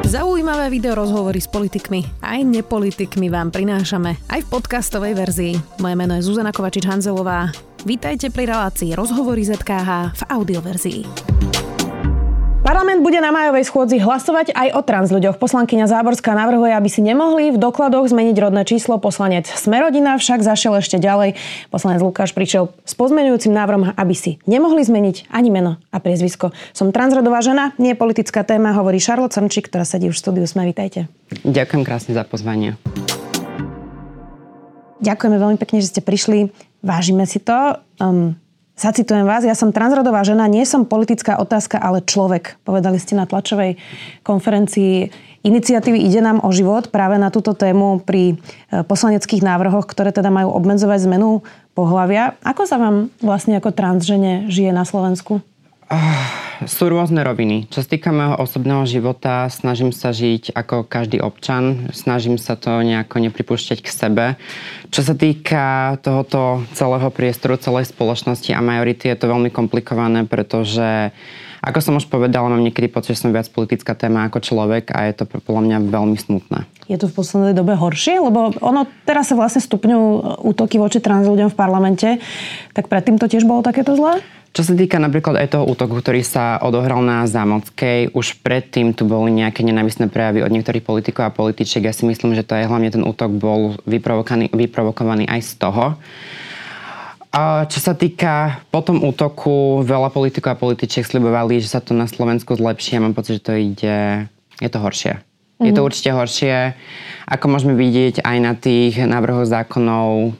Zaujímavé videorozhovory s politikmi aj nepolitikmi vám prinášame aj v podcastovej verzii. Moje meno je Zuzana Kovačič-Hanzelová. Vítajte pri relácii Rozhovory ZKH v audioverzii. Parlament bude na májovej schôdzi hlasovať aj o transľuďoch. Poslankyňa Záborská navrhuje, aby si nemohli v dokladoch zmeniť rodné číslo. Poslanec Smer-Rodina však zašiel ešte ďalej. Poslanec Lukáš prišiel s pozmeňujúcim návrhom, aby si nemohli zmeniť ani meno a priezvisko. Som transrodová žena, nie politická téma, hovorí Charlotte Srnčík, ktorá sedí už v štúdiu Sme. Vítajte. Ďakujem krásne za pozvanie. Ďakujeme veľmi pekne, že ste prišli. Vážime si to. Zacitujem vás, ja som transrodová žena, nie som politická otázka, ale človek. Povedali ste na tlačovej konferencii iniciatívy Ide nám o život práve na túto tému pri poslaneckých návrhoch, ktoré teda majú obmedzovať zmenu pohlavia. Ako sa vám vlastne ako transžene žije na Slovensku? Sú rôzne roviny. Čo sa týka môjho osobného života, snažím sa žiť ako každý občan. Snažím sa to nejako nepripúšťať k sebe. Čo sa týka tohoto celého priestoru, celej spoločnosti a majority, je to veľmi komplikované, pretože, ako som už povedala, mám niekedy pocit, že som viac politická téma ako človek a je to podľa mňa veľmi smutné. Je to v poslednej dobe horšie? Lebo ono teraz sa vlastne stupňujú útoky voči trans ľuďom v parlamente. Tak predtým to tiež bolo takéto zlé? Čo sa týka napríklad aj toho útoku, ktorý sa odohral na Zámockej, už predtým tu boli nejaké nenávistné prejavy od niektorých politikov a političiek. Ja si myslím, že to aj hlavne ten útok bol vyprovokovaný aj z toho. A čo sa týka po tom útoku, veľa politikov a političiek sľubovali, že sa to na Slovensku zlepší. Ja mám pocit, že je to horšie. Je to určite horšie. Ako môžeme vidieť aj na tých návrhoch zákonov,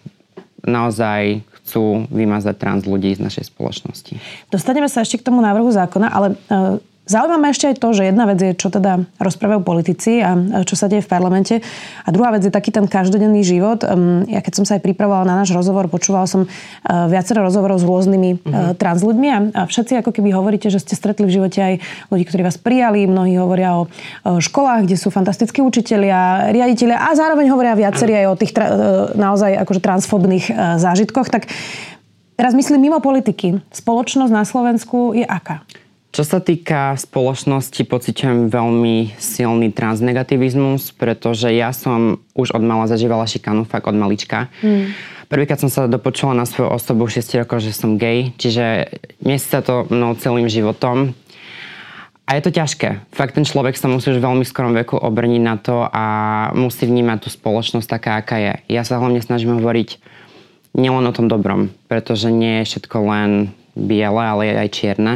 naozaj chcú vymazať trans ľudí z našej spoločnosti. Dostaneme sa ešte k tomu návrhu zákona, ale zaujíma ma ešte aj to, že jedna vec je, čo teda rozprávajú politici a čo sa deje v parlamente. A druhá vec je taký ten každodenný život. Ja keď som sa aj pripravovala na náš rozhovor, počúvala som viacero rozhovorov s rôznymi trans ľuďmi a všetci ako keby hovoríte, že ste stretli v živote aj ľudí, ktorí vás prijali. Mnohí hovoria o školách, kde sú fantastickí učitelia, riaditelia a zároveň hovoria viacerí aj o tých naozaj akože transfobných zážitkoch. Tak teraz myslím mimo politiky. Spoločnosť na Slovensku je aká? Čo sa týka spoločnosti, pociťujem veľmi silný transnegativizmus, pretože ja som už od mala zažívala šikanu, fakt od malička. Prvýkrát som sa dopočula na svoju osobu 6 rokov, že som gay, čiže nesí sa to mnou celým životom. A je to ťažké. Fakt ten človek sa musí už v veľmi skorom veku obrniť na to a musí vnímať tú spoločnosť taká, aká je. Ja sa hlavne snažím hovoriť nielen o tom dobrom, pretože nie je všetko len biele, ale je aj čierne.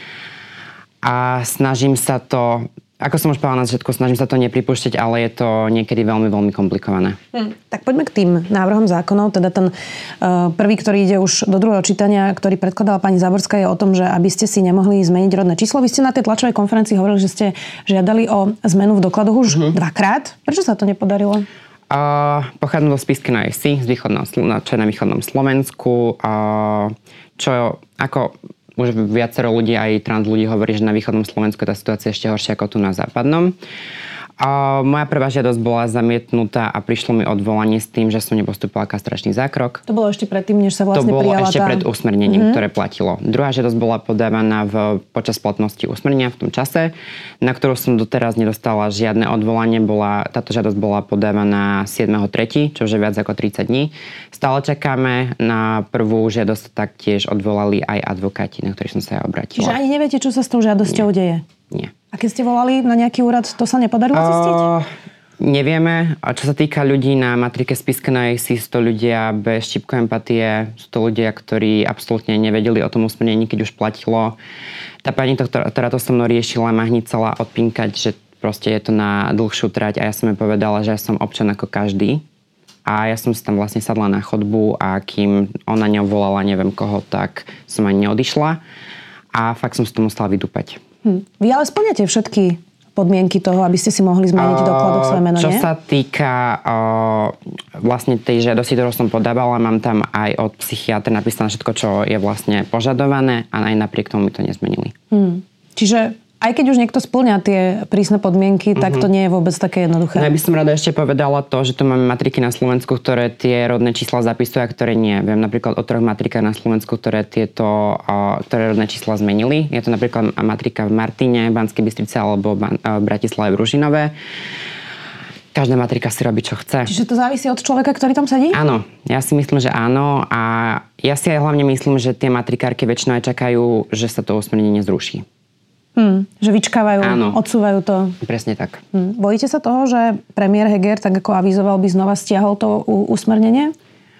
A snažím sa to, ako som už povedala na začiatku, snažím sa to nepripúšťať, ale je to niekedy veľmi, veľmi komplikované. Tak poďme k tým návrhom zákonov. Teda ten prvý, ktorý ide už do druhého čítania, ktorý predkladala pani Záborská, je o tom, že aby ste si nemohli zmeniť rodné číslo. Vy ste na tej tlačovej konferencii hovorili, že ste žiadali o zmenu v dokladoch už dvakrát. Prečo sa to nepodarilo? Pochádzam zo Spišskej Novej Vsi, čo je na východnom Slovensku. Čo ako už viacero ľudí, aj trans ľudí hovorí, že na východnom Slovensku tá situácia je ešte horšia ako tu na západnom. Moja prvá žiadosť bola zamietnutá a prišlo mi odvolanie s tým, že som nepostúpila kastračný zákrok. To bolo ešte predtým, než sa vlastne prijala tá... To bolo ešte pred usmernením, ktoré platilo. Druhá žiadosť bola podávaná počas platnosti usmernenia v tom čase, na ktorú som doteraz nedostala žiadne odvolanie. Táto žiadosť bola podávaná 7.3., čo už je viac ako 30 dní. Stále čakáme na prvú žiadosť, taktiež odvolali aj advokáti, na ktorých som sa aj obratila. Čiže ani neviete, čo sa s tou žiadosťou deje? Nie. A keď ste volali na nejaký úrad, to sa nepodarilo zistiť? Nevieme. A čo sa týka ľudí na matrike Spišskej Novej Vsi, sú to ľudia bez šípku empatie, sú to ľudia, ktorí absolútne nevedeli o tom usmernení, keď už platilo. Tá pani, ktorá to so mnou riešila, ma hneď chcela odpinkať, že proste je to na dlhšiu trať a ja som jej povedala, že ja som občan ako každý. A ja som si tam vlastne sadla na chodbu a kým ona neobvolala neviem koho, tak som ani neodišla. A fakt som si to musela vydúpať. Vy ale spĺňate všetky podmienky toho, aby ste si mohli zmeniť v dokladoch svoje meno, nie? Čo sa týka vlastne tej žiadosti, ktorú som podávala, mám tam aj od psychiatra napísané všetko, čo je vlastne požadované a aj napriek tomu mi to nezmenili. Čiže aj keď už niekto spĺňa tie prísne podmienky, tak to nie je vôbec také jednoduché. Ja by som rada ešte povedala to, že tu máme matriky na Slovensku, ktoré tie rodné čísla zapisujú a ktoré nie. Viem napríklad o 3 matrikách na Slovensku, ktoré rodné čísla zmenili. Je to napríklad matrika v Martine, Banskej Bystrici alebo v Bratislave v Ružinove. Každá matrika si robí, čo chce. Čiže to závisí od človeka, ktorý tam sedí? Áno, ja si myslím, že áno. A ja si aj hlavne myslím, že tie matrikárky väčšinou aj čakajú, že sa to usmernenie zruší. Že vyčkávajú, odsúvajú to. Presne tak. Bojíte sa toho, že premiér Heger, tak ako avizoval, by znova stiahol to usmernenie?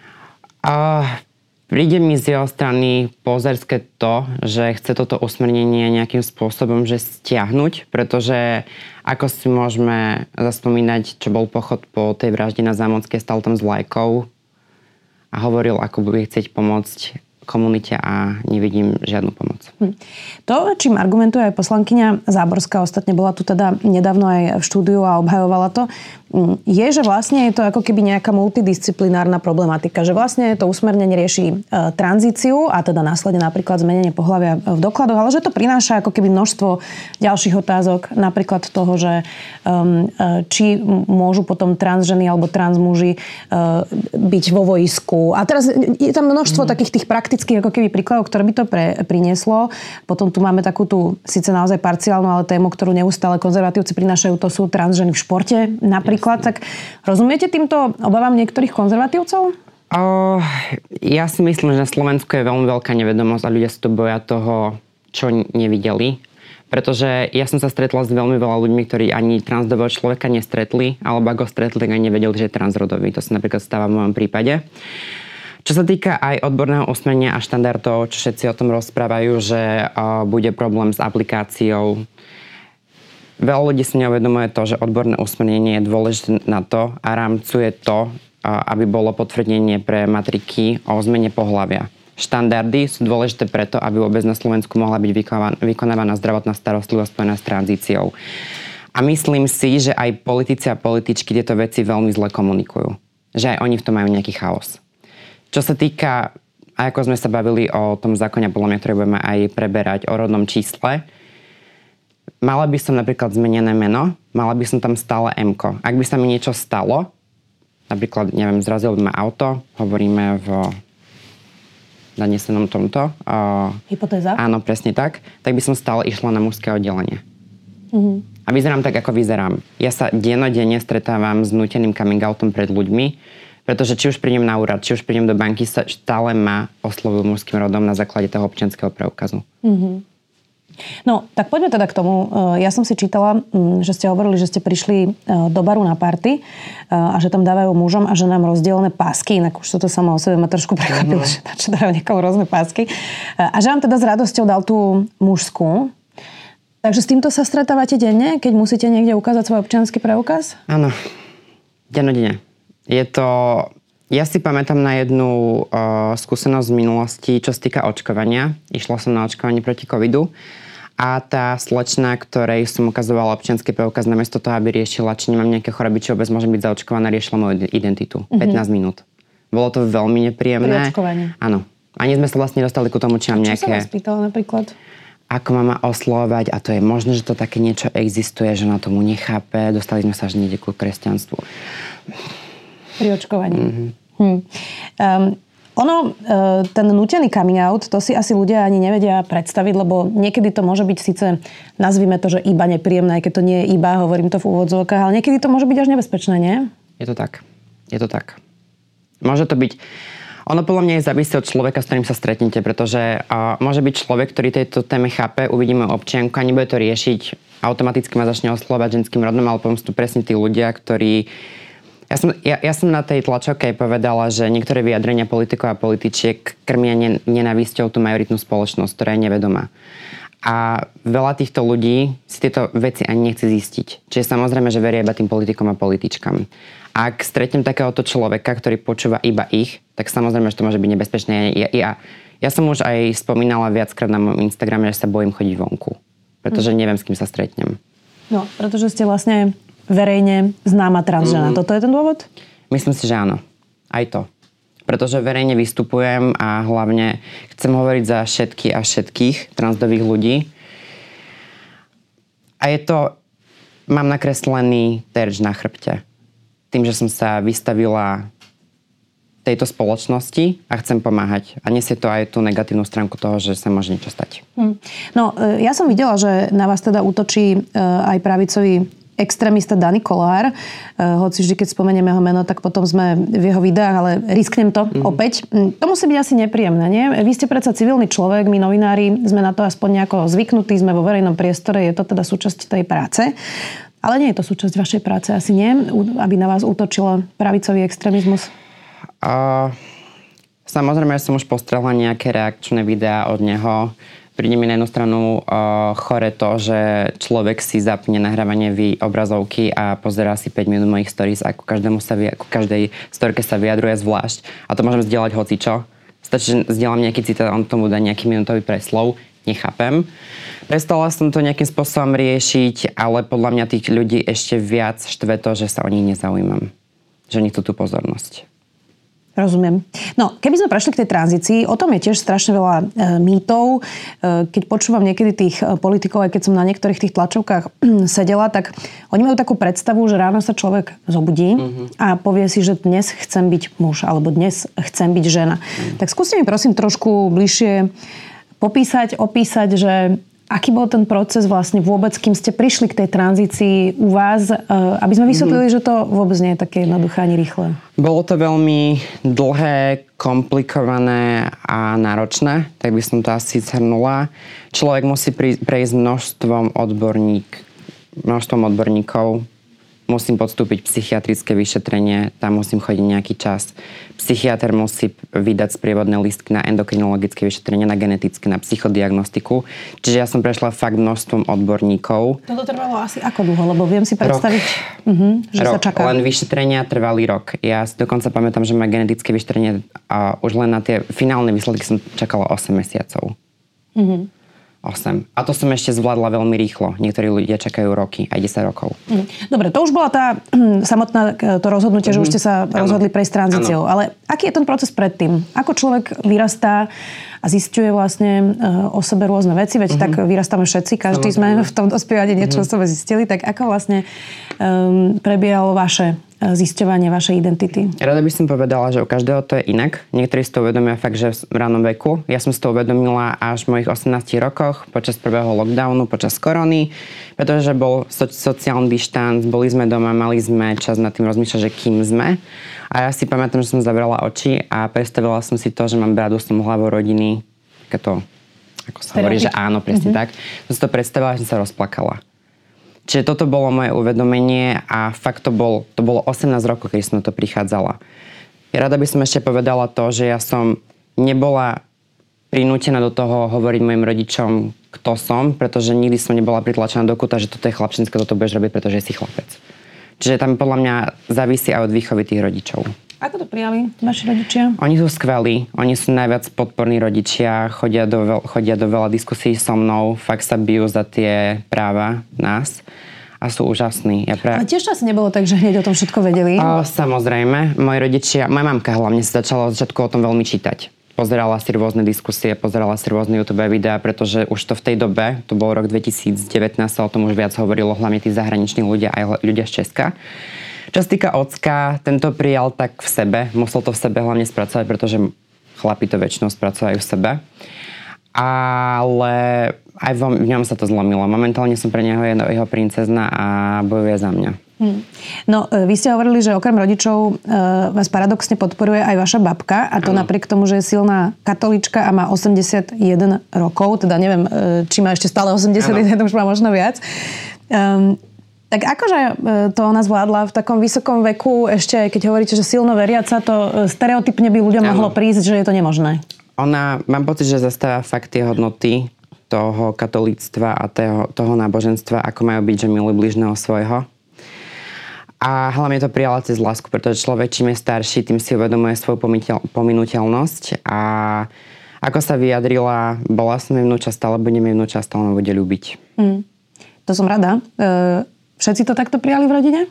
Príde mi z jeho strany pozerské to, že chce toto usmernenie nejakým spôsobom že stiahnuť, pretože ako si môžeme zaspomínať, čo bol pochod po tej vražde na Zámockej, stal tam s vlajkou a hovoril, ako bude chcieť pomôcť komunite a nevidím žiadnu pomoc. To, čím argumentuje aj poslankyňa Záborská, ostatne bola tu teda nedávno aj v štúdiu a obhajovala to, je, že vlastne je to ako keby nejaká multidisciplinárna problematika, že vlastne to usmernenie rieši tranzíciu a teda následne napríklad zmenenie pohlavia v dokladoch, ale že to prináša ako keby množstvo ďalších otázok, napríklad toho, že či môžu potom transženy alebo transmuži byť vo vojsku. A teraz je tam množstvo takých tých praktických ako keby príkladov, ktoré by to prinieslo. Potom tu máme takú tú síce naozaj parciálnu, ale tému, ktorú neustále konzervatívci prinášajú, to sú transženy v športe napríklad. Tak rozumiete týmto obavám niektorých konzervatívcov? Ja si myslím, že na Slovensku je veľmi veľká nevedomosť a ľudia sa to boja toho, čo nevideli. Pretože ja som sa stretla s veľmi veľa ľuďmi, ktorí ani transrodového človeka nestretli, alebo ak ho stretli, tak ani nevedeli, že je transrodový. To sa napríklad stáva v mojom prípade. Čo sa týka aj odborného usmernenia a štandardov, čo všetci o tom rozprávajú, že bude problém s aplikáciou. Veľa ľudí si neuvedomuje to, že odborné usmernenie je dôležité na to a rámcuje to, aby bolo potvrdenie pre matriky o zmene pohlavia. Štandardy sú dôležité preto, aby vôbec na Slovensku mohla byť vykonávaná zdravotná starostlivosť spojená s tranzíciou. A myslím si, že aj politici a političky tieto veci veľmi zle komunikujú. Že aj oni v tom majú nejaký chaos. Čo sa týka, ako sme sa bavili o tom zákone, podľa mňa, ktoré budeme aj preberať, o rodnom čísle, mala by som napríklad zmenené meno, mala by som tam stále M-ko. Ak by sa mi niečo stalo, napríklad, neviem, zrazilo by ma auto, hovoríme v zanesenom tomto. Hypotéza? Áno, presne tak. Tak by som stále išla na mužské oddelenie. A vyzerám tak, ako vyzerám. Ja sa dennodenne stretávam s núteným coming outom pred ľuďmi, pretože či už prídem na úrad, či už prídem do banky, stále ma oslovujú mužským rodom na základe toho občianskeho preukazu. No, tak poďme teda k tomu. Ja som si čítala, že ste hovorili, že ste prišli do baru na party a že tam dávajú mužom a ženám rozdielne pásky. Inak už toto samo o sebe ma trošku prekvapilo, že dávajú niekomu rôzne pásky. A že vám teda s radosťou dal tú mužskú. Takže s týmto sa stretávate denne, keď musíte niekde ukázať svoj občiansky preukaz? Áno, dennodenne. Je to... Ja si pamätám na jednu skúsenosť z minulosti, čo sa týka očkovania. Išla som na očkovanie proti covidu a tá slečna, ktorej som ukazovala občiansky preukaz, namiesto toho, aby riešila, či nemám nejaké choroby, či vôbec môžem byť zaočkovaná, riešila moju identitu. 15 minút. Bolo to veľmi nepríjemné. Pri očkovaní? Áno. Ani sme sa vlastne dostali ku tomu, či mám nejaké... Čo sa vás pýtala napríklad? Ako má ma oslovať a to je možné, že to také niečo existuje, že ona tomu nechápe. Dostali sme sa až niekde ku kresťanstvu. Pri očkovaní. Ten nútený coming out, to si asi ľudia ani nevedia predstaviť, lebo niekedy to môže byť síce, nazvime to, že iba nepríjemné, keď to nie je iba, hovorím to v úvodzovkách, ale niekedy to môže byť až nebezpečné, nie? Je to tak. Môže to byť... Ono podľa mňa je závisí od človeka, s ktorým sa stretnete, pretože môže byť človek, ktorý tejto téme chápe, uvidíme občianku a nebude to riešiť, automaticky ma začne oslovať ženským rodom, ale potom sú tu presne tí ľudia, ktorí... Ja som na tej tlačovke povedala, že niektoré vyjadrenia politikov a političiek krmia nenávisťou tú majoritnú spoločnosť, ktorá je nevedomá. A veľa týchto ľudí si tieto veci ani nechce zistiť. Čiže samozrejme, že veria iba tým politikom a političkám. Ak stretnem takéhoto človeka, ktorý počúva iba ich, tak samozrejme, že to môže byť nebezpečné. Ja som už aj spomínala viackrát na mojom Instagrame, že sa bojím chodiť vonku. Pretože neviem, s kým sa stretnem. No, pretože ste vlastne verejne známa transžena. Toto je ten dôvod? Myslím si, že áno. Aj to. Pretože verejne vystupujem a hlavne chcem hovoriť za všetky a všetkých transdových ľudí. A je to, mám nakreslený terč na chrbte. Tým, že som sa vystavila tejto spoločnosti a chcem pomáhať. A nesie to aj tú negatívnu stránku toho, že sa môže niečo stať. No, ja som videla, že na vás teda útočí aj pravicový extrémista Dani Kollár. Hoci vždy, keď spomenieme jeho meno, tak potom sme v jeho videách, ale risknem to opäť. To musí byť asi nepríjemné, nie? Vy ste predsa civilný človek, my novinári sme na to aspoň nejako zvyknutí, sme vo verejnom priestore, je to teda súčasť tej práce. Ale nie je to súčasť vašej práce, asi nie? Aby na vás útočil pravicový extrémizmus? Samozrejme, ja som už postrehla nejaké reakčné videá od neho. Príde mi na jednu stranu chore to, že človek si zapne nahrávanie obrazovky a pozerá si 5 minút mojich stories, ako každej storke sa vyjadruje zvlášť. A to môžem zdieľať hocičo. Stačí, že zdieľam nejaký citát, on tomu dá nejaký minútový preslov. Nechápem. Prestala som to nejakým spôsobom riešiť, ale podľa mňa tých ľudí ešte viac štve to, že sa o nich nezaujímam. Že nechcú tú pozornosť. Rozumiem. No, keby sme prešli k tej tranzícii, o tom je tiež strašne veľa mýtov. Keď počúvam niekedy tých politikov, aj keď som na niektorých tých tlačovkách sedela, tak oni majú takú predstavu, že ráno sa človek zobudí a povie si, že dnes chcem byť muž alebo dnes chcem byť žena. Tak skúste mi prosím trošku bližšie opísať, že aký bol ten proces vlastne vôbec, kým ste prišli k tej tranzícii u vás, aby sme vysvetlili, že to vôbec nie je také jednoduché ani rýchle. Bolo to veľmi dlhé, komplikované a náročné, tak by som to asi zhrnula. Človek musí prejsť množstvom odborníkov. Musím podstúpiť psychiatrické vyšetrenie, tam musím chodiť nejaký čas. Psychiatr musí vydať sprievodné listky na endokrinologické vyšetrenie, na genetické, na psychodiagnostiku. Čiže ja som prešla fakt množstvom odborníkov. Toto trvalo asi ako dlho, lebo viem si predstaviť, že sa čaká. Len vyšetrenia trvali rok. Ja si dokonca pamätám, že moje genetické vyšetrenie a už len na tie finálne výsledky som čakala 8 mesiacov. 8. A to som ešte zvládla veľmi rýchlo. Niektorí ľudia čakajú roky, aj 10 rokov. Dobre, to už bola tá samotná to rozhodnutie, že už ste sa rozhodli prejsť tranzíciou. Ale aký je ten proces predtým? Ako človek vyrastá a zisťuje vlastne o sebe rôzne veci? Veď tak vyrastáme všetci, každý sme v tom dospievaní niečo o sebe zistili. Tak ako vlastne prebiehalo vaše zisťovanie vašej identity? Rada by som povedala, že u každého to je inak. Niektorí si to uvedomia fakt, že v ranom veku. Ja som si to uvedomila až v mojich 18 rokoch, počas prvého lockdownu, počas korony, pretože bol sociálny dištanc, boli sme doma, mali sme čas nad tým rozmýšľať, že kým sme. A ja si pamätám, že som zavrela oči a predstavila som si to, že mám bradu, som hlavou rodiny. Ako sa hovorí, že áno, presne tak. Som si to predstavila, že som sa rozplakala. Čiže toto bolo moje uvedomenie a fakt to bolo 18 rokov, keď som na to prichádzala. Ja rada by som ešte povedala to, že ja som nebola prinútená do toho hovoriť mojim rodičom, kto som, pretože nikdy som nebola pritlačená do kúta, že toto je chlapčenské, toto budeš robiť, pretože si chlapec. Čiže tam podľa mňa závisí aj od výchovy tých rodičov. Ako to prijali vaši rodičia? Oni sú skvelí, oni sú najviac podporní rodičia, chodia do veľa diskusí so mnou, fakt sa bijú za tie práva nás a sú úžasní. Ale tiež to asi nebolo tak, že hneď o tom všetko vedeli? Samozrejme, moja mamka hlavne sa začala od začiatku o tom veľmi čítať. Pozerala si rôzne diskusie, pozerala si rôzne YouTube videá, pretože už to v tej dobe, to bol rok 2019, sa o tom už viac hovorilo, hlavne tí zahraniční ľudia, aj ľudia z Česka. Čo sa týka ocka, tento prijal tak v sebe. Musel to v sebe hlavne spracovať, pretože chlapi to väčšinou spracovajú v sebe. Ale aj v ňom sa to zlomilo. Momentálne som pre neho jeho princezna a bojuje za mňa. No, vy ste hovorili, že okrem rodičov vás paradoxne podporuje aj vaša babka a to napriek tomu, že je silná katolíčka a má 81 rokov, teda neviem, či má ešte stále 81, už má možno viac. Tak akože to ona zvládla v takom vysokom veku, ešte keď hovoríte, že silno veriaca, to stereotypne by ľuďom mohlo prísť, že je to nemožné. Mám pocit, že zastáva fakt tie hodnoty toho katolíctva a toho náboženstva, ako majú byť, že milujú blížneho svojho. A hlavne to prijala cez lásku, pretože človek, čím je starší, tým si uvedomuje svoju pominuteľnosť a ako sa vyjadrila, bola som jej vnúča, stále budem jej vnúča, stále ma bude ľúbiť. To som rada. Všetci to takto prijali v rodine?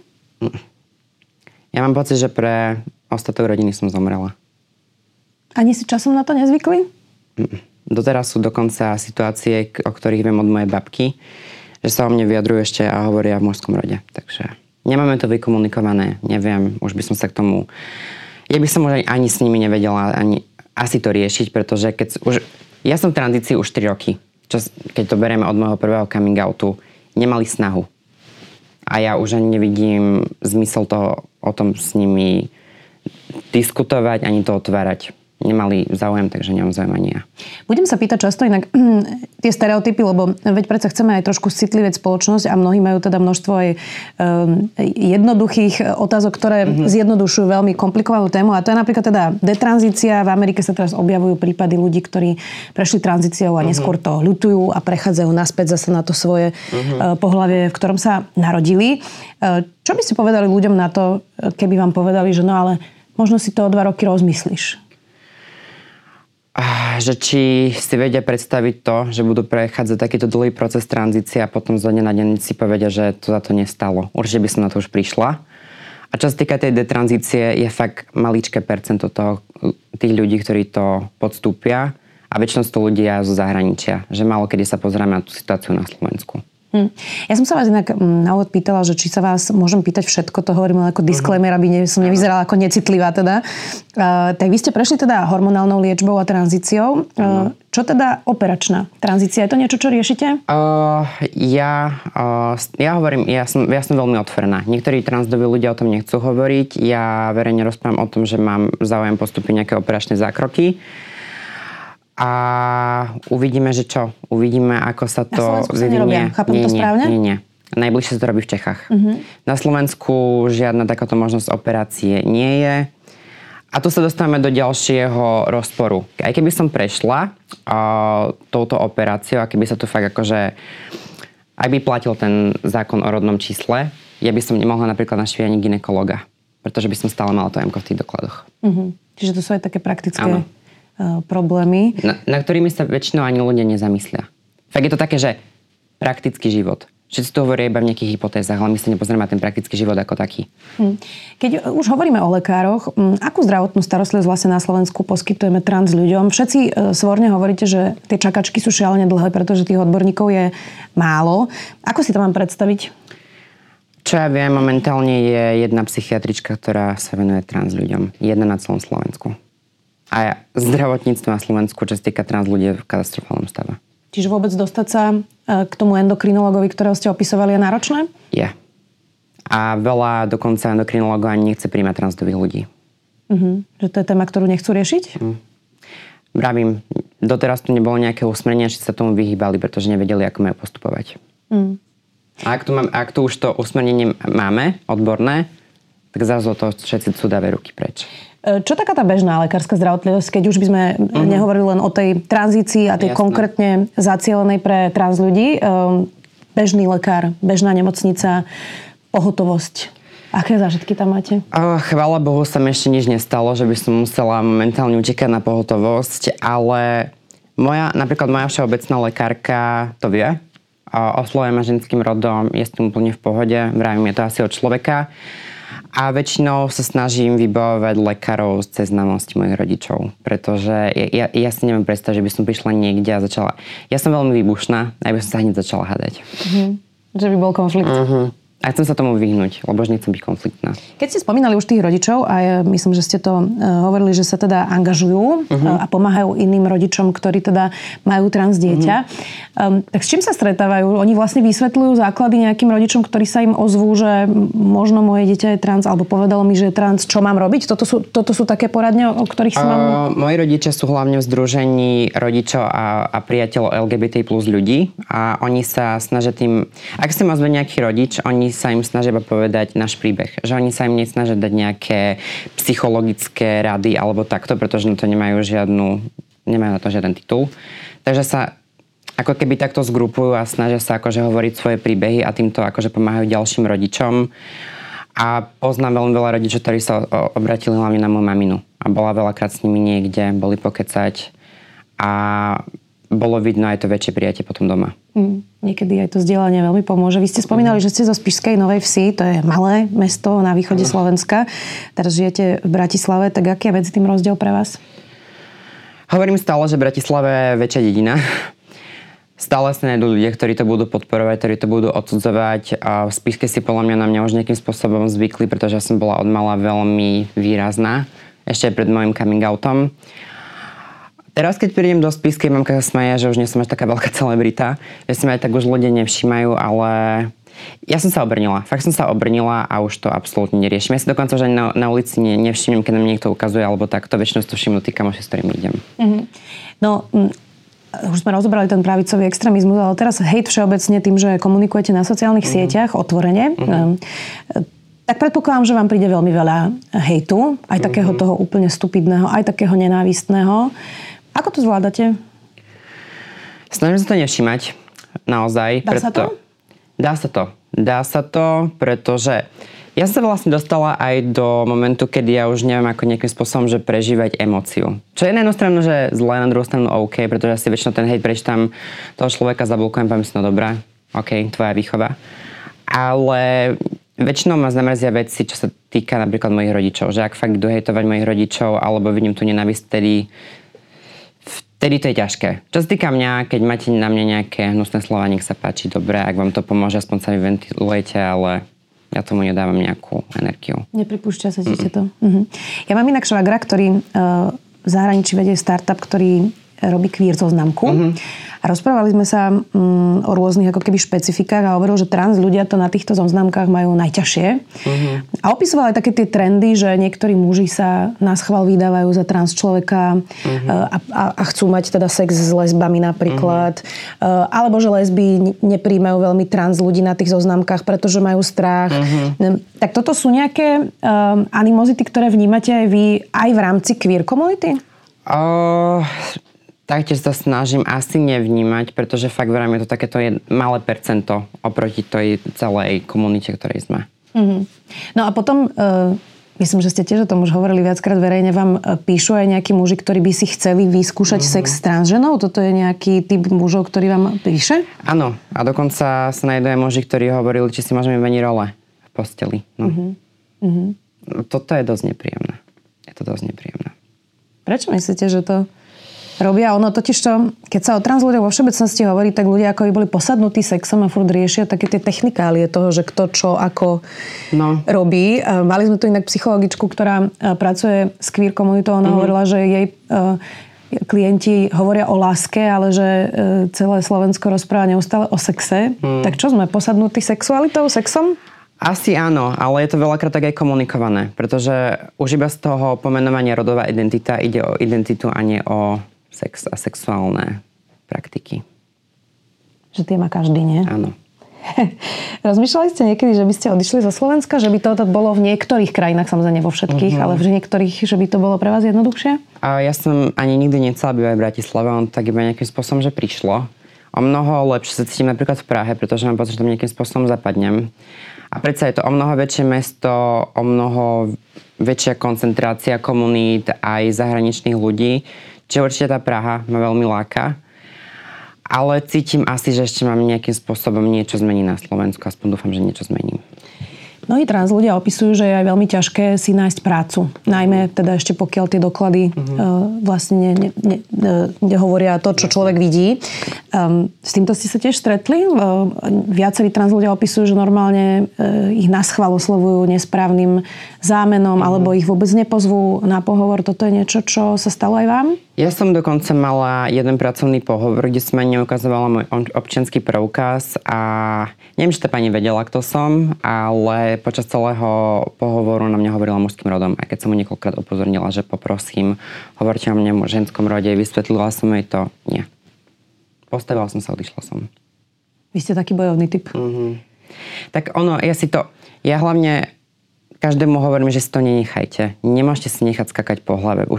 Ja mám pocit, že pre ostatok rodiny som zomrela. Ani si časom na to nezvykli? Doteraz sú dokonca situácie, o ktorých viem od mojej babky, že sa o mne vyjadrujú ešte a hovoria v mužskom rode. Takže nemáme to vykomunikované, neviem, už by som sa k tomu... Ja by som už ani s nimi nevedela ani asi to riešiť, pretože ja som v tranzícii už 4 roky. Keď to bereme od môjho prvého coming outu, nemali snahu. A ja už ani nevidím zmysel toho o tom s nimi diskutovať, ani to otvárať. Nemali záujem, takže nemám záujem ani ja. Budem sa pýtať často inak tie stereotypy, lebo veď predsa chceme aj trošku citlivieť spoločnosť a mnohí majú teda množstvo aj jednoduchých otázok, ktoré zjednodušujú veľmi komplikovanú tému a to je napríklad teda detranzícia. V Amerike sa teraz objavujú prípady ľudí, ktorí prešli tranzíciou a neskôr to ľutujú a prechádzajú naspäť zase na to svoje pohlavie, v ktorom sa narodili. Čo by ste povedali ľuďom na to, keby vám povedali, že no ale možno si to o 2 roky rozmyslíš? Že či si vedia predstaviť to, že budú prechádzať takýto dlhý proces tranzície a potom zo dňa na deň si povedia, že to za to nestalo. Určite by som na to už prišla. A čo sa týka tej detranzície, je fakt maličké percento tých ľudí, ktorí to podstúpia a väčšinou sú to ľudia zo zahraničia. Že málo kedy sa pozrieme na tú situáciu na Slovensku. Ja som sa vás inak na úvod pýtala, že či sa vás môžem pýtať všetko, to hovorím len ako disclaimer, aby som nevyzerala ako necitlivá teda. Tak vy ste prešli teda hormonálnou liečbou a tranzíciou. Čo teda operačná tranzícia? Je to niečo, čo riešite? Ja hovorím, ja som veľmi otvorená. Niektorí transdoví ľudia o tom nechcú hovoriť. Ja verejne rozprávam o tom, že mám záujem postúpiť nejaké operačné zákroky. A uvidíme, že čo? Uvidíme, ako sa to vyvinie. Na Slovensku sa nerobia. Chápem to správne? Nie. Najbližšie sa to robí v Čechách. Na Slovensku žiadna takáto možnosť operácie nie je. A tu sa dostávame do ďalšieho rozporu. Aj keby som prešla touto operáciou, a keby sa tu fakt akože... Ak by platil ten zákon o rodnom čísle, ja by som nemohla napríklad navštíviť ani gynekologa. Pretože by som stále mala to M-ko v tých dokladoch. Čiže to sú aj také praktické... problémy. Na ktorými sa väčšinou ani ľudia nezamyslia. Fakt je to také, že praktický život. Všetci tu hovoria iba v nejakých hypotézach, ale my sa nepozrieme na ten praktický život ako taký. Keď už hovoríme o lekároch, akú zdravotnú starostlivosť vlastne na Slovensku poskytujeme trans ľuďom? Všetci svorne hovoríte, že tie čakačky sú šialene dlhé, pretože tých odborníkov je málo. Ako si to mám predstaviť? Čo ja viem, momentálne je jedna psychiatrička, ktorá sa venuje trans ľuďom. Jedna na celom Slovensku. A zdravotníctvo na Slovensku, čo sa týka trans ľudí, v katastrofálnom stave. Čiže vôbec dostať sa k tomu endokrinologovi, ktorého ste opisovali, je náročné? Je. A veľa dokonca endokrinológov ani nechce príjmať transdových ľudí. Že to je téma, ktorú nechcú riešiť? Vravím, doteraz tu nebolo nejaké usmernenie, či sa tomu vyhýbali, pretože nevedeli, ako majú postupovať. A ak tu už to usmernenie máme, odborné, tak zrazu to všetci cudavé ruky preč. Čo taká tá bežná lekárska zdravotnosť, keď už by sme nehovorili len o tej tranzícii a tej konkrétne zacielenej pre trans ľudí? Bežný lekár, bežná nemocnica, pohotovosť. Aké zážitky tam máte? Chvála Bohu sa mi ešte nič nestalo, že by som musela momentálne utekať na pohotovosť, ale napríklad moja všeobecná lekárka to vie. Oslovuje ma ženským rodom, je s tým úplne v pohode. Vravím, je to asi od človeka. A väčšinou sa snažím vybavovať lekárov cez známosti mojich rodičov. Pretože ja si neviem predstaviť, že by som prišla niekde a začala... Ja som veľmi výbušná a by som sa hneď začala hádať. Že by bol konflikt. A chcem sa tomu vyhnúť, lebo už nechcem byť konfliktná. Keď ste spomínali už tých rodičov, a ja myslím, že ste to hovorili, že sa teda angažujú a pomáhajú iným rodičom, ktorí teda majú trans dieťa. Tak s čím sa stretávajú? Oni vlastne vysvetľujú základy nejakým rodičom, ktorí sa im ozvú, že možno moje dieťa je trans, alebo povedalo mi, že je trans, čo mám robiť? Toto sú také poradne, o ktorých si mám... Moji rodičia sú hlavne v združení rodičov a priateľov LGBT plus ľudí a oni sa snažia tým... Ak sa ma ozve nejaký rodič, oni sa im snažia povedať náš príbeh. Že oni sa im nesnažia dať nejaké psychologické rady alebo takto, pretože na to nemajú na to žiaden titul. Takže sa ako keby takto zgrupujú a snažia sa akože hovoriť svoje príbehy a týmto akože pomáhajú ďalším rodičom. A poznám veľmi veľa rodičov, ktorí sa obratili hlavne na moju maminu. A bola veľakrát s nimi niekde, boli pokecať a bolo vidno aj to väčšie prijatie potom doma. Niekedy aj to zdieľanie veľmi pomôže. Vy ste spomínali, že ste zo Spišskej Novej Vsi, to je malé mesto na východe Slovenska. Teraz žijete v Bratislave, tak aký je medzi tým rozdiel pre vás? Hovorím stále, že Bratislava je väčšia dedina. Stále sa nájdú ľudia, ktorí to budú podporovať, ktorí to budú odsudzovať. A v Spiške si podľa mňa na mňa už nejakým spôsobom zvykli, pretože ja som bola od mala veľmi výrazná. Ešte aj pred mojim coming outom. Teraz, keď prídem do Spisky, mamka sa smeje, že už nie som až taká veľká celebrita. Že si ma aj tak už ľudia nevšímajú, ale ja som sa obrnila. Fakt som sa obrnila a už to absolútne neriešim. Ja si dokonca už ani na ulici nevšimnem, keď na mňa niekto ukazuje, alebo tak. To väčšinou to všimnú tí kamoši, s ktorými idem. No, už sme rozobrali ten pravicový extrémizmus, ale teraz hejt všeobecne tým, že komunikujete na sociálnych sieťach otvorene. Tak predpokladám, že vám príde veľmi veľa hejtu, aj takého toho úplne stupidného, aj takého nenávistného. Ako to zvládate? Snažím sa to nevšímať. Naozaj. Dá sa to? Dá sa to, pretože ja som sa vlastne dostala aj do momentu, kedy ja už neviem ako nejakým spôsobom, že prežívať emóciu. Čo je na jednu stranu, že zle, na druhú stranu OK, pretože ja si väčšinou ten hejt prečítam toho človeka, zablokujem, poviem si, no dobré, OK, tvoja výchova. Ale väčšinou ma zamrzia veci, čo sa týka napríklad mojich rodičov. Že ak fakt idú hejtovať mojich rodičov, alebo vidím tu nenávisť, vtedy to je ťažké. Čo sa týka mňa, keď máte na mňa nejaké hnusné slova, nech sa páči, dobre, ak vám to pomôže, aspoň sa mi ventilujete, ale ja tomu nedávam nejakú energiu. Nepripúšťa sa ti to. Ja mám inak švagra, ktorý v zahraničí vedie startup, ktorý robí queer zoznamku. A rozprávali sme sa o rôznych ako keby špecifikách a hovoril, že trans ľudia to na týchto zoznamkách majú najťažšie. A opisoval aj také tie trendy, že niektorí muži sa na schvál vydávajú za trans človeka a chcú mať teda sex s lesbami napríklad. Alebo že lesby nepríjmajú veľmi trans ľudí na tých zoznamkách, pretože majú strach. Tak toto sú nejaké animozity, ktoré vnímate aj vy aj v rámci queer komunity? Taktiež sa snažím asi nevnímať, pretože fakt verím, je to takéto malé percento oproti tej celej komunite, ktorej sme. No a potom, myslím, že ste tiež o tom už hovorili viackrát verejne, vám píšu aj nejakí muži, ktorí by si chceli vyskúšať sex s transženou? Toto je nejaký typ mužov, ktorý vám píše? Áno. A dokonca sa nájdú aj muži, ktorí hovorili, či si môžeme meniť role v posteli. No. Toto je dosť nepríjemné. Prečo myslíte, že to robia? Ono totižto, keď sa o trans ľuďoch vo všeobecnosti hovorí, tak ľudia ako by boli posadnutí sexom a furt riešia také tie technikálie toho, že kto čo ako robí. Mali sme tu inak psychologičku, ktorá pracuje s queer komunitou. Ona hovorila, že jej klienti hovoria o láske, ale že celé Slovensko rozpráva neustále o sexe. Tak čo sme, posadnutí sexualitou, sexom? Asi áno, ale je to veľakrát tak aj komunikované, pretože už iba z toho pomenovania rodová identita ide o identitu a nie o sex a sexuálne praktiky. Že tie má každý, nie? Áno. Rozmýšľali ste niekedy, že by ste odišli zo Slovenska? Že by to bolo v niektorých krajinách, samozrejme vo všetkých, ale v niektorých, že by to bolo pre vás jednoduchšie? A ja som ani nikdy nechcela bývať v Bratislave, on tak iba nejakým spôsobom, že prišlo. O mnoho lepšie sa cítim napríklad v Prahe, pretože mám pocit, že tam nejakým spôsobom zapadnem. A predsa je to o mnoho väčšie mesto, o mnoho väčšia koncentrácia komunít aj zahraničných ľudí. Čiže určite tá Praha ma veľmi láka. Ale cítim asi, že ešte mám nejakým spôsobom niečo zmeniť na Slovensku. Aspoň dúfam, že niečo zmením. Mnohí trans ľudia opisujú, že je aj veľmi ťažké si nájsť prácu. Najmä teda ešte pokiaľ tie doklady vlastne nehovoria to, čo človek vidí. S týmto ste sa tiež stretli? Viacerí trans ľudia opisujú, že normálne ich na schvál oslovujú nesprávnym zámenom alebo ich vôbec nepozvú na pohovor. Toto je niečo, čo sa stalo aj vám? Ja som dokonca mala jeden pracovný pohovor, kde som ani neukazovala môj občiansky preukaz a neviem, či tá pani vedela, kto som, ale počas celého pohovoru na mňa hovorila mužským rodom. A keď som mu niekoľkrát upozornila, že poprosím, hovorte o mne v ženskom rode, vysvetlila som jej to, nie. Postavila som sa, odišla som. Vy ste taký bojovný typ. Tak ono, ja hlavne každému hovorím, že si to nenechajte. Nemôžete si nechať skakať po hlave.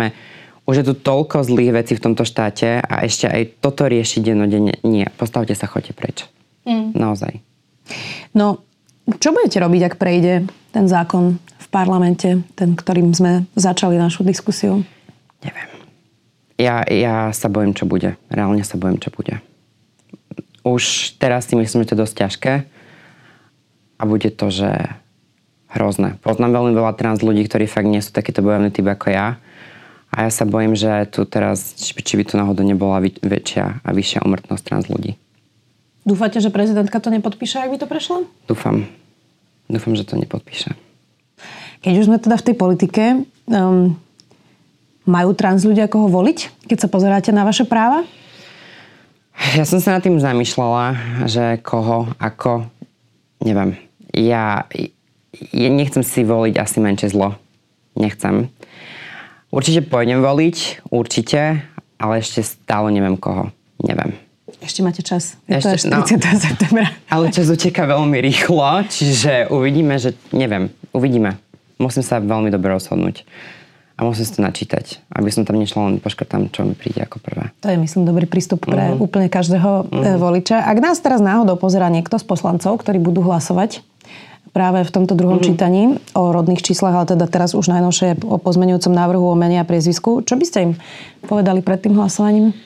Už je tu toľko zlých vecí v tomto štáte a ešte aj toto riešiť dennodenne. Nie, postavte sa, choďte preč. Naozaj. No, čo budete robiť, ak prejde ten zákon v parlamente, ten, ktorým sme začali našu diskusiu? Neviem. Ja sa bojím, čo bude. Reálne sa bojím, čo bude. Už teraz si myslím, že to je dosť ťažké a bude to, že hrozné. Poznám veľmi veľa trans ľudí, ktorí fakt nie sú takýto bojovný typ ako ja. A ja sa bojím, že tu teraz, či by tu náhodou nebola väčšia a vyššia úmrtnosť trans ľudí. Dúfate, že prezidentka to nepodpíše, ak by to prešlo? Dúfam, že to nepodpíše. Keď už sme teda v tej politike, majú trans ľudia koho voliť, keď sa pozeráte na vaše práva? Ja som sa nad tým zamýšľala, že koho, ako, neviem. Ja nechcem si voliť asi menšie zlo. Nechcem. Určite pôjdem voliť, určite, ale ešte stále neviem koho. Neviem. Ešte máte čas. Je to až 30. septembra. Ale čas uteká veľmi rýchlo, čiže uvidíme. Musím sa veľmi dobre rozhodnúť. A musím si to načítať, aby som tam nešla len poškrtám, čo mi príde ako prvé. To je, myslím, dobrý prístup pre úplne každého voliča. Ak nás teraz náhodou pozerá niekto z poslancov, ktorí budú hlasovať práve v tomto druhom čítaní o rodných číslach, ale teda teraz už najnovšie o pozmeňujúcom návrhu o mene a priezvisku, čo by ste im povedali pred tým hlasovaním?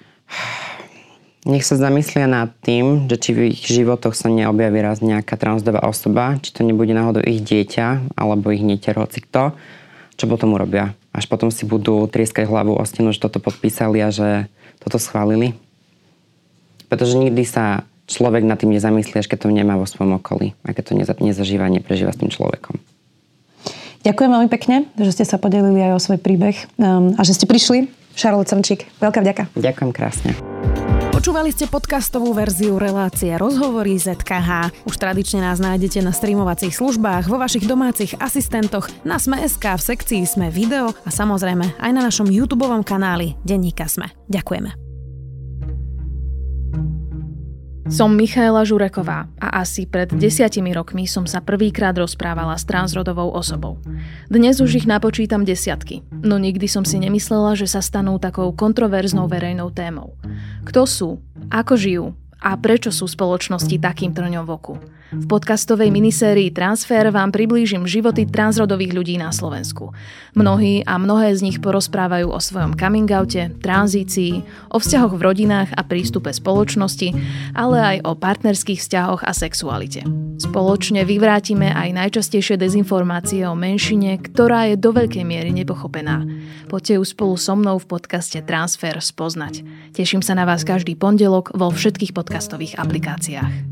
Nech sa zamyslia nad tým, že či v ich životoch sa neobjaví raz nejaká transrodová osoba, či to nebude náhodou ich dieťa, alebo ich netier, hoci kto, čo potom urobia. Až potom si budú trieskať hlavu o stenu, že toto podpísali a že toto schválili. Pretože nikdy sa človek nad tým nezamyslí, až keď to nemá vo svojom okolí. A keď to nezažíva, neprežíva s tým človekom. Ďakujem veľmi pekne, že ste sa podelili aj o svoj príbeh a že ste prišli. Charlotte Srnčík, veľká vďaka. Ďakujem krásne. Počúvali ste podcastovú verziu relácie Rozhovory ZKH. Už tradične nás nájdete na streamovacích službách, vo vašich domácich asistentoch, na Sme.sk, v sekcii Sme video a samozrejme aj na našom YouTubeovom kanáli Denníka Sme. Ďakujeme. Som Michaela Žureková a asi pred 10 rokmi som sa prvýkrát rozprávala s transrodovou osobou. Dnes už ich napočítam desiatky, no nikdy som si nemyslela, že sa stanú takou kontroverznou verejnou témou. Kto sú, ako žijú a prečo sú spoločnosti takým trňom v oku? V podcastovej minisérii Transfer vám priblížim životy transrodových ľudí na Slovensku. Mnohí a mnohé z nich porozprávajú o svojom coming oute, tranzícii, o vzťahoch v rodinách a prístupe spoločnosti, ale aj o partnerských vzťahoch a sexualite. Spoločne vyvrátime aj najčastejšie dezinformácie o menšine, ktorá je do veľkej miery nepochopená. Poďte ju spolu so mnou v podcaste Transfer spoznať. Teším sa na vás každý pondelok vo všetkých podcastových aplikáciách.